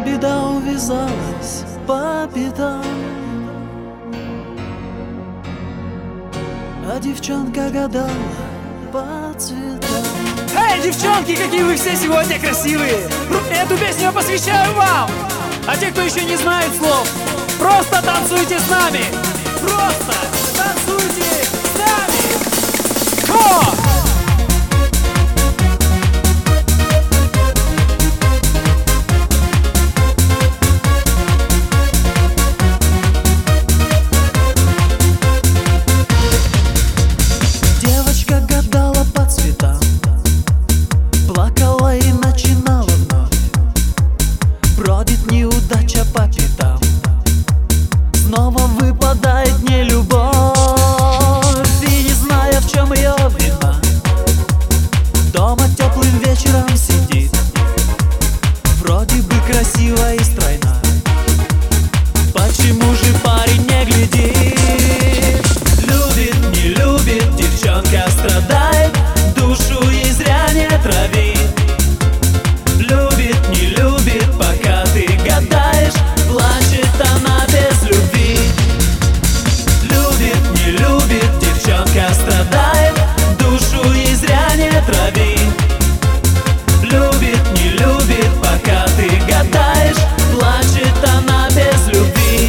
беда увязалась по пятам, а девчонка гадала по цветам. Эй, девчонки, какие вы все сегодня красивые! Эту песню я посвящаю вам! А те, кто еще не знает слов, просто танцуйте с нами! Просто танцуйте с нами! Хо! Плакала и начинала вновь, бродит неудача по пятам, снова выпадает нелюбовь, и не зная, в чем ее вина, дома теплым вечером сидит, вроде бы красиво и стройна. Почему же парень не глядит? Любит, не любит, девчонка страдает, душу ей зря не трави. Любит, не любит, пока ты гадаешь, плачет она без любви. Любит, не любит, девчонка страдает, душу ей зря не трави. Любит, не любит, пока ты гадаешь, плачет она без любви.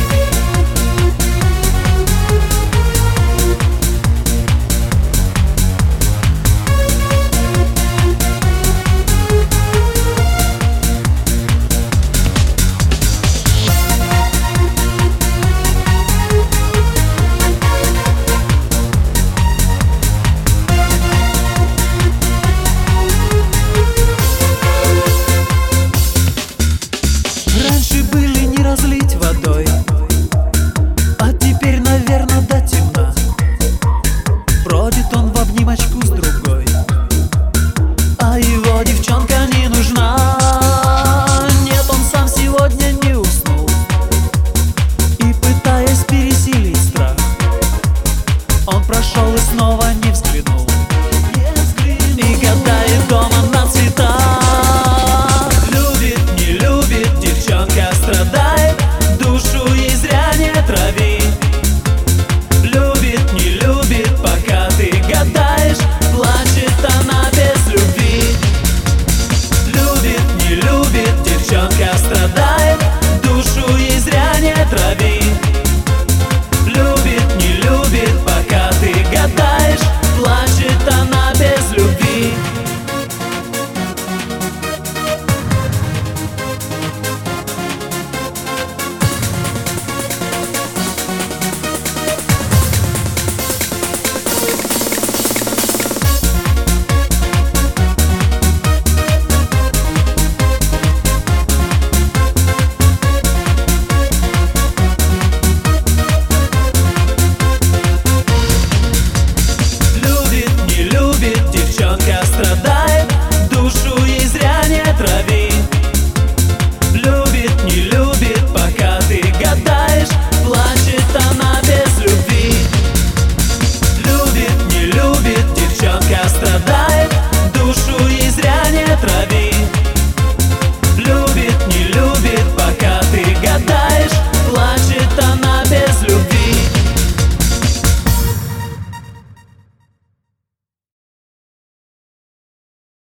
Раньше были не разлить водой, а теперь, наверное, до темна. Бродит он в обнимочку с другой, а его девчонка не нужна. Нет, он сам сегодня не уснул, и, пытаясь пересилить страх, он прошел и снова не взглянул, и гадает дома на цветах. Любит, не любит, девчонка страдает, душу ей зря не трави. Любит, не любит, пока ты гадаешь, плачет она без любви. Любит, не любит, девчонка страдает, душу ей зря не трави. Любит, не любит, пока ты гадаешь, плачет она без любви. Любит, не любит, девчонка страдает, душу ей зря не трави. Любит, не любит, пока ты гадаешь, плачет она без любви. Любит, не любит, девчонка страдает.